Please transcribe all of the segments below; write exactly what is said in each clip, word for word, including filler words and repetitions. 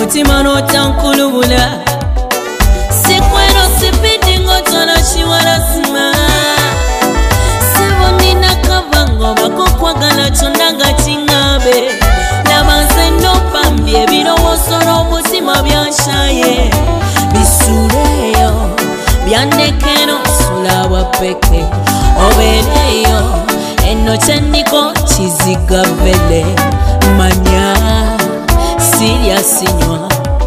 mutima n'otankulubula sikweno sipiti ng'otono kiwalasima sebo nina kavango bakokwagala kyonna nga kiŋŋambe laba nze nopambye ebirowoozo n'omutima byanshaye bisuleyo byandekeno sula bwapeke obeereyo eno kyenniko kizigavele manya sirya sinywa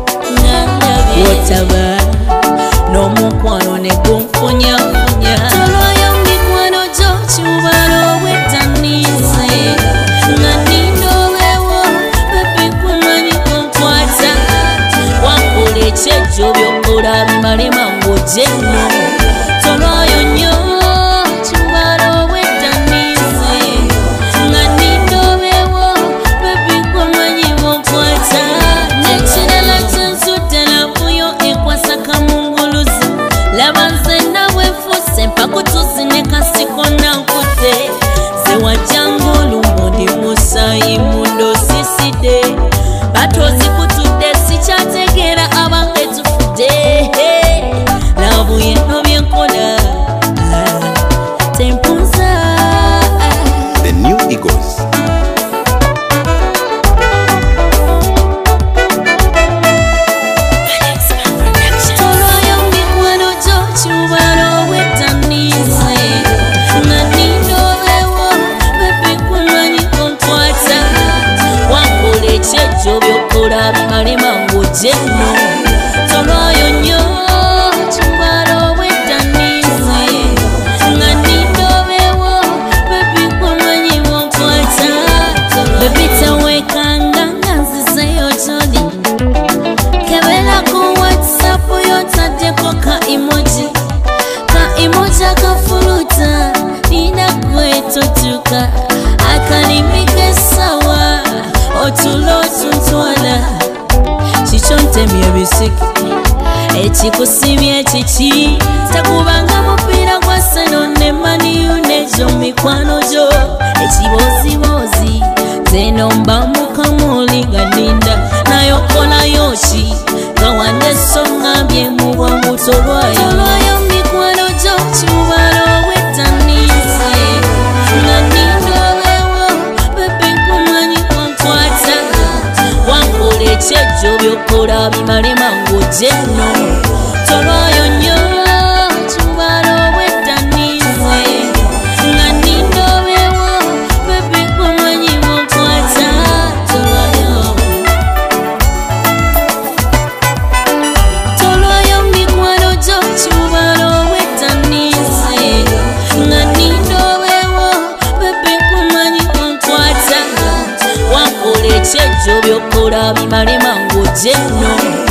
wotaba n'omukwano ne gunfunyafunya tolwayo mikwano gyo kibalo obwetaniize nga nindobewo bebikumanyi kunkwata wakola ekyejjo byokola bimale mangu gyenno tolwayo nnyo kibalo obwetaniize nga nindobewo bebikumanyi bunkwata nekirala kyensudde lavuyo ekwasa kamunguluzi laba nze nawe nfuse mpakutuzi ne kasiko nankute zewajjanga olumu ndi musayi mundo siside batozikutudde sikyategeera abange tufudde lavu yeno byenkola tempunza. The New Eagles. Tolwayo mikwano gyo kibalo obwetaniize nga nindobewo bebikumanyi kunkwata wakola ekyejjo byokola bimale mangu gyenno tolwayo nnyo kibalo obwetaniize nga nindobewo bebikumanyi bunkwata bebitawekanga nga nzizeyo gyoli kebera ku whatsapp yotaddeko ka emoji ka emoji akafuluta nina gwetotuka akalimika esawa otulo otuntwala kikyo ntemye ebisiki ekikusibye kiki takubanga mupiira gwa seno ne maniyu negyo mikwano gyo ekiboozibozi zeno mbamukamuli nga ndinda nayo kolayo ki nga wandeso ngambye mu bwangu tolwayo lwayo mikwano gyo kibalo obwetaniize nga nindobewo bebikumanyi kunkwata wakola ekyejjo byokola bimale mangu gyenno tolwayo nnyo kibalo obwetaniize nga nindobewo bebikumanyi bunkwata tolwayo tolwayo mikwano gyo kibalo obwetaniize nga nindobewo bebikumanyi kunkwata wakola ekyejjo byokola bimale mangu gyenno